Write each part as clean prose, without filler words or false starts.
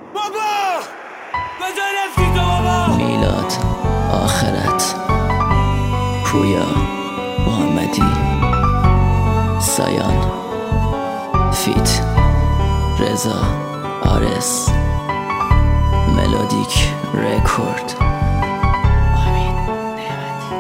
بابا کجا رفتی تو بابا؟ میلاد آخرت، پویا محمدی، سایان، فیت، رضا، آرس، ملودیک رکورد، امین نعمتی.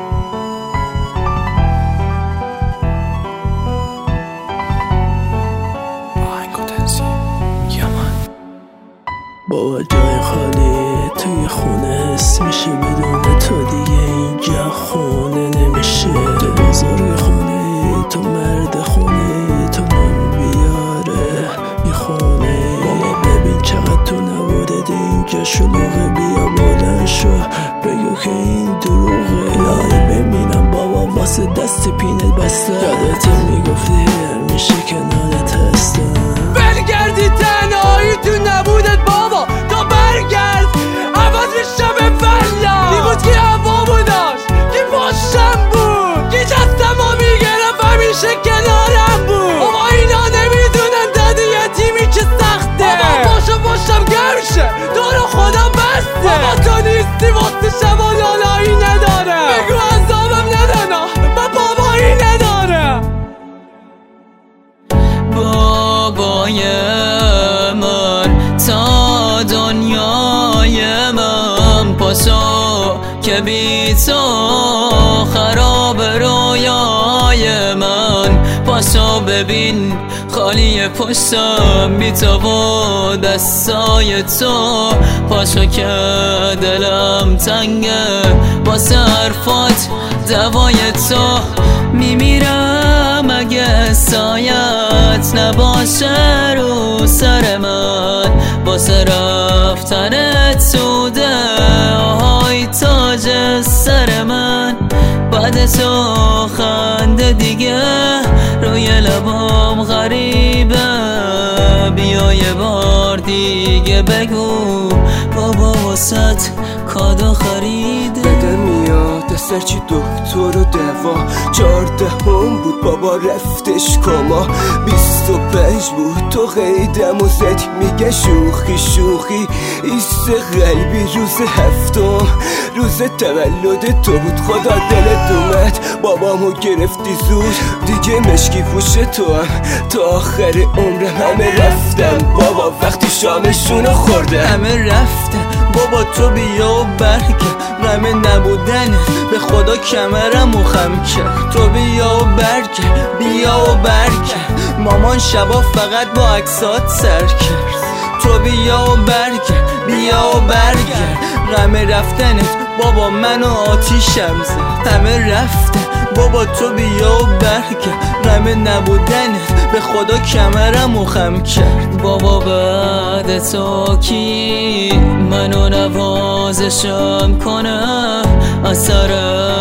آهنگ و تنظیم یمان. بابا جای خالی توی خونه حس میشه، بدون تو دیگه اینجا خونه نمیشه. تو بزرگ خونه، تو مرد خونه، تو نان بیاره میخونه. بابا ببین چقدر تو نبودت اینجا شلوغه، بیا بلند شو بگو که این دروغه. لاره ببینم بابا واسه دست پینت بسته، یادت میگفتی میشه کنارت هستم. برگردی تنهایی تو نبودت بابا، تا برگرد عوض بشم به فلا. کی بود که هوامو داشت، کی پاشم بود، کی جستمو میگرفت همیشه کنارم بود. بابا اینا نمیدونن داد یتیمی که سخته. بابا باشم گرشه دور خدا بسته. بابا تو نیستی واسه شب و لالایی نداره. بگو عذابم ندانا من بابایی نداره. بابای من تا دنیای من، پاسو که بی تو خراب رویای من. پاسو ببین خالی پشتم بی تو و دستای تو. پاسو که دلم تنگه واسه حرفات دوای تو. میمیرم اگه سایت نباشه رو سر من، واسه رفتنت سوده آهای تاج سر من. بعد تو خنده دیگه روی لبام غریبه، بیا یه بار دیگه بگو بابا واسه کادو خریده. بده میاد سرچی دکتر و دوا، 14 بود بابا رفتش کما. 25 بود تو قیدم و زد میگه شوخی شوخی ایست قلبی. روز 7 روز تولد تو بود، خدا دلت اومد بابامو گرفتی زود. دیگه مشکی پوش تو هم تا آخر عمرم. همه رفتم بابا وقتی شامشونو خوردم. همه رفتن بابا تو بیا و برگرد، غم نبودنت به خدا کمرمو خم کرد. تو بیا و برگرد، بیا و برگرد، مامان شبا فقط با عکسات سر کرد. تو بیا و برگرد، بیا و برگرد، غم رفتنت بابا منو آتیشم زد. همه رفتن بابا تو بیا و برگرد، غم نبودنت به خدا کمرمو خم کرد. بابا بعد تو کی منو نوازشم کنه، اثر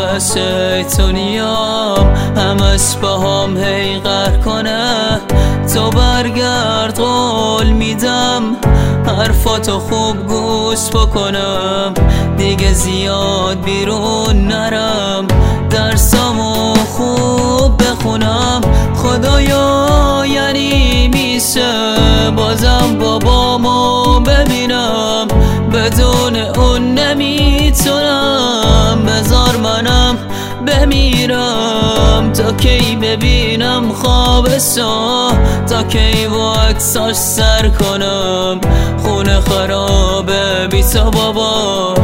شیطونیام همش با هم هی غر کنه. تو برگرد قول میدم حرفاتو خوب گوش بکنم، دیگه زیاد بیرون نرم، درسامو خوب بخونم. خدایا یعنی میشه بازم بابامو ببینم، بدون اون نمیتونم. بذار منم بمیرم تا کی ببینم خوابشو، تا کی با عکساش سر کنم. خونه خرابه بی تو بابا،